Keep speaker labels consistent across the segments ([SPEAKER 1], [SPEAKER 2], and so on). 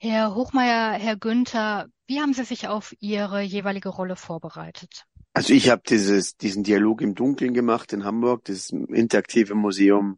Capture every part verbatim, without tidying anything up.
[SPEAKER 1] Herr Hochmeier, Herr Günther, wie haben Sie sich auf Ihre jeweilige Rolle vorbereitet?
[SPEAKER 2] Also ich habe dieses, diesen Dialog im Dunkeln gemacht in Hamburg, das interaktive Museum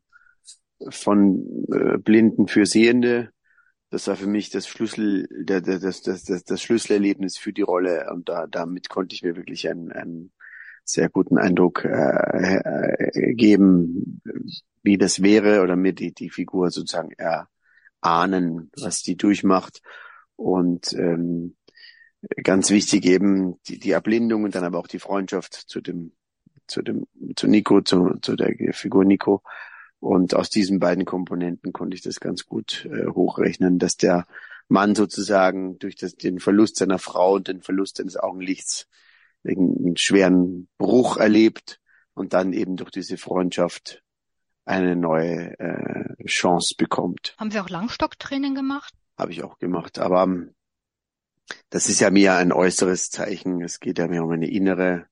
[SPEAKER 2] von äh, Blinden für Sehende. Das war für mich das Schlüssel, der, der, das, das, das, das Schlüsselerlebnis für die Rolle. Und da, damit konnte ich mir wirklich einen, einen sehr guten Eindruck äh, äh, geben, wie das wäre, oder mir die, die Figur sozusagen erahnen, was die durchmacht. Und ähm, ganz wichtig eben die, die Erblindung und dann aber auch die Freundschaft zu dem, zu dem, zu Nico, zu, zu der Figur Nico. Und aus diesen beiden Komponenten konnte ich das ganz gut äh, hochrechnen, dass der Mann sozusagen durch das, den Verlust seiner Frau und den Verlust seines Augenlichts einen schweren Bruch erlebt und dann eben durch diese Freundschaft eine neue äh, Chance bekommt.
[SPEAKER 1] Haben Sie auch Langstocktraining gemacht?
[SPEAKER 2] Habe ich auch gemacht. Aber ähm, das ist ja mehr ein äußeres Zeichen. Es geht ja mehr um eine innere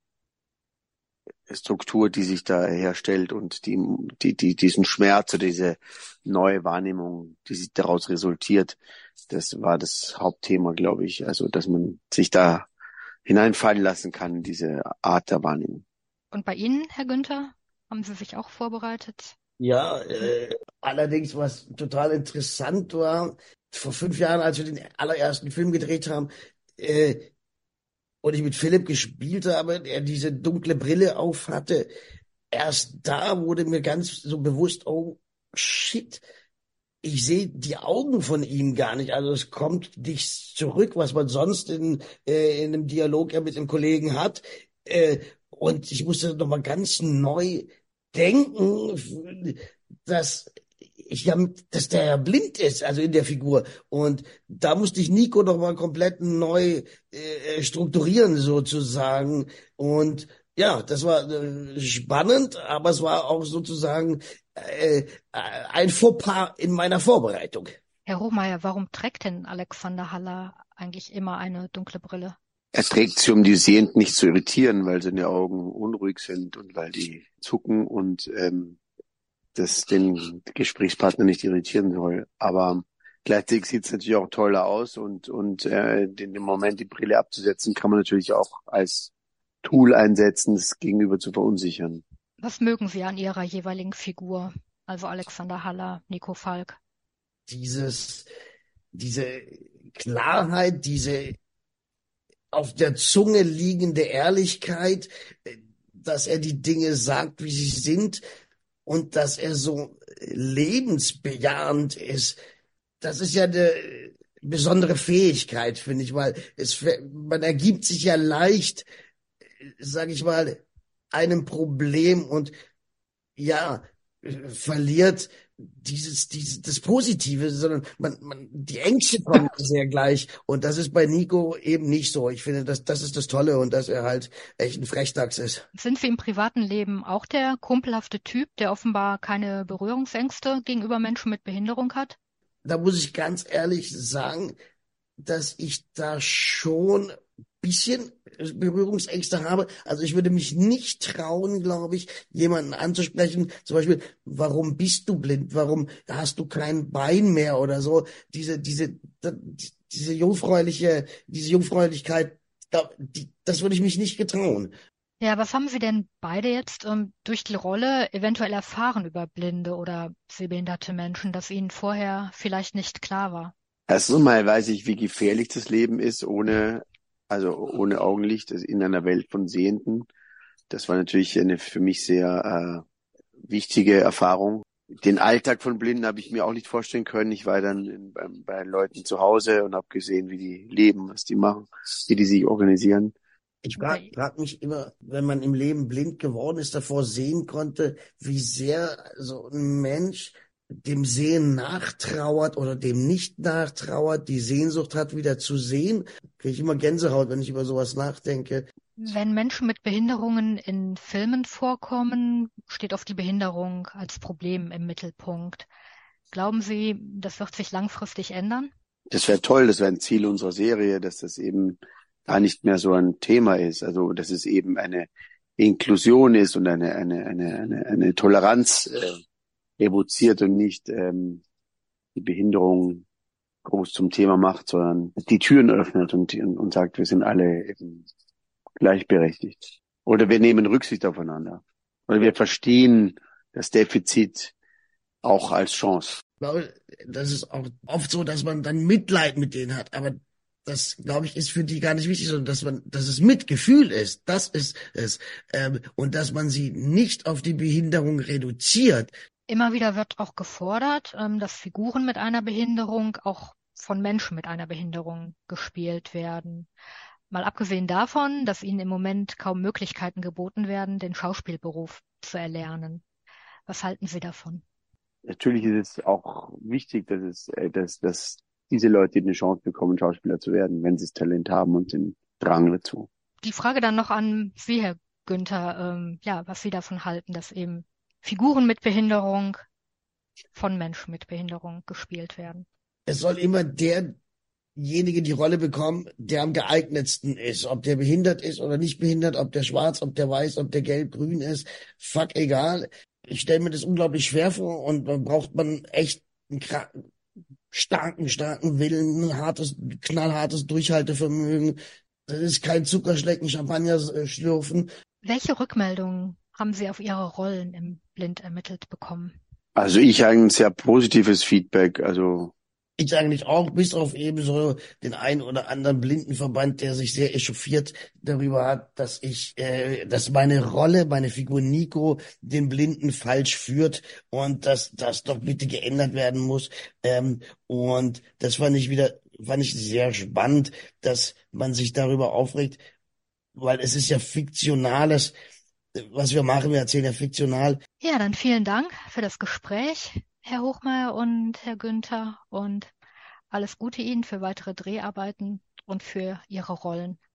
[SPEAKER 2] Struktur, die sich da herstellt und die, die, die, diesen Schmerz oder diese neue Wahrnehmung, die sich daraus resultiert. Das war das Hauptthema, glaube ich. Also, dass man sich da hineinfallen lassen kann, diese Art der Wahrnehmung.
[SPEAKER 1] Und bei Ihnen, Herr Günther, haben Sie sich auch vorbereitet?
[SPEAKER 3] Ja, äh, allerdings, was total interessant war, vor fünf Jahren, als wir den allerersten Film gedreht haben, äh, und ich mit Philipp gespielt habe, der diese dunkle Brille auf hatte, erst da wurde mir ganz so bewusst, oh shit, ich sehe die Augen von ihm gar nicht. Also es kommt nichts zurück, was man sonst in, äh, in einem Dialog ja mit dem Kollegen hat. Äh, und ich musste nochmal ganz neu denken, dass ich ja, dass der ja blind ist, also in der Figur. Und da musste ich Nico nochmal komplett neu äh, strukturieren sozusagen. Und ja, das war äh, spannend, aber es war auch sozusagen äh, ein Fauxpas in meiner Vorbereitung.
[SPEAKER 1] Herr Hochmeier, warum trägt denn Alexander Haller eigentlich immer eine dunkle Brille?
[SPEAKER 2] Er trägt sie, um die Sehenden nicht zu irritieren, weil seine Augen unruhig sind und weil die zucken und ähm, das den Gesprächspartner nicht irritieren soll. Aber gleichzeitig sieht es natürlich auch toller aus und und äh, in dem Moment die Brille abzusetzen, kann man natürlich auch als Tool einsetzen, das Gegenüber zu verunsichern.
[SPEAKER 1] Was mögen Sie an Ihrer jeweiligen Figur, also Alexander Haller, Nico Falk?
[SPEAKER 3] Dieses, diese Klarheit, diese auf der Zunge liegende Ehrlichkeit, dass er die Dinge sagt, wie sie sind und dass er so lebensbejahend ist. Das ist ja eine besondere Fähigkeit, finde ich, weil es, man ergibt sich ja leicht, sage ich mal, einem Problem und ja, verliert dieses, dieses, das Positive, sondern man, man, die Ängste kommen sehr gleich. Und das ist bei Nico eben nicht so. Ich finde, das, das ist das Tolle und dass er halt echt ein Frechdachs ist.
[SPEAKER 1] Sind Sie im privaten Leben auch der kumpelhafte Typ, der offenbar keine Berührungsängste gegenüber Menschen mit Behinderung hat?
[SPEAKER 3] Da muss ich ganz ehrlich sagen, dass ich da schon ein bisschen Berührungsängste habe. Also ich würde mich nicht trauen, glaube ich, jemanden anzusprechen, zum Beispiel, warum bist du blind? Warum hast du kein Bein mehr oder so? Diese, diese, diese jungfräuliche, diese Jungfräulichkeit, die, das würde ich mich nicht getrauen.
[SPEAKER 1] Ja, was haben Sie denn beide jetzt ähm, durch die Rolle eventuell erfahren über blinde oder sehbehinderte Menschen, das Ihnen vorher vielleicht nicht klar war?
[SPEAKER 2] Erstens mal weiß ich, wie gefährlich das Leben ist ohne, also ohne Augenlicht, also in einer Welt von Sehenden. Das war natürlich eine für mich sehr äh, wichtige Erfahrung. Den Alltag von Blinden habe ich mir auch nicht vorstellen können. Ich war dann in, bei, bei Leuten zu Hause und habe gesehen, wie die leben, was die machen, wie die sich organisieren.
[SPEAKER 3] Ich frage frag mich immer, wenn man im Leben blind geworden ist, davor sehen konnte, wie sehr so ein Mensch dem Sehen nachtrauert oder dem nicht nachtrauert, die Sehnsucht hat, wieder zu sehen. Kriege ich immer Gänsehaut, wenn ich über sowas nachdenke.
[SPEAKER 1] Wenn Menschen mit Behinderungen in Filmen vorkommen, steht oft die Behinderung als Problem im Mittelpunkt. Glauben Sie, das wird sich langfristig ändern?
[SPEAKER 2] Das wäre toll, das wäre ein Ziel unserer Serie, dass das eben da nicht mehr so ein Thema ist. Also dass es eben eine Inklusion ist und eine eine eine eine, eine Toleranz äh, evoziert und nicht ähm, die Behinderung groß zum Thema macht, sondern die Türen öffnet und, und sagt, wir sind alle eben gleichberechtigt. Oder wir nehmen Rücksicht aufeinander. Oder wir verstehen das Defizit auch als Chance.
[SPEAKER 3] Ich glaube, das ist auch oft so, dass man dann Mitleid mit denen hat, aber das, glaube ich, ist für die gar nicht wichtig, sondern dass man, dass es Mitgefühl ist, das ist es, ähm, und dass man sie nicht auf die Behinderung reduziert.
[SPEAKER 1] Immer wieder wird auch gefordert, ähm, dass Figuren mit einer Behinderung auch von Menschen mit einer Behinderung gespielt werden. Mal abgesehen davon, dass ihnen im Moment kaum Möglichkeiten geboten werden, den Schauspielberuf zu erlernen. Was halten Sie davon?
[SPEAKER 2] Natürlich ist es auch wichtig, dass es, äh, dass, dass diese Leute eine Chance bekommen, Schauspieler zu werden, wenn sie das Talent haben und den Drang dazu.
[SPEAKER 1] Die Frage dann noch an Sie, Herr Günther, ähm, ja, was Sie davon halten, dass eben Figuren mit Behinderung von Menschen mit Behinderung gespielt werden.
[SPEAKER 3] Es soll immer derjenige die Rolle bekommen, der am geeignetsten ist. Ob der behindert ist oder nicht behindert, ob der schwarz, ob der weiß, ob der gelb, grün ist, fuck egal. Ich stelle mir das unglaublich schwer vor und dann braucht man echt einen starken, starken Willen, ein hartes, knallhartes Durchhaltevermögen. Das ist kein Zuckerschlecken, Champagner schlürfen.
[SPEAKER 1] Welche Rückmeldungen haben Sie auf Ihre Rollen im Blind ermittelt bekommen?
[SPEAKER 2] Also ich habe ein sehr positives Feedback. Also
[SPEAKER 3] Ich eigentlich auch, bis auf eben so den einen oder anderen Blindenverband, der sich sehr echauffiert darüber hat, dass ich, äh, dass meine Rolle, meine Figur Nico den Blinden falsch führt und dass das doch bitte geändert werden muss. Ähm, und das fand ich wieder, fand ich sehr spannend, dass man sich darüber aufregt, weil es ist ja fiktionales, was wir machen, wir erzählen ja fiktional.
[SPEAKER 1] Ja, dann vielen Dank für das Gespräch, Herr Hochmeier und Herr Günther, und alles Gute Ihnen für weitere Dreharbeiten und für Ihre Rollen.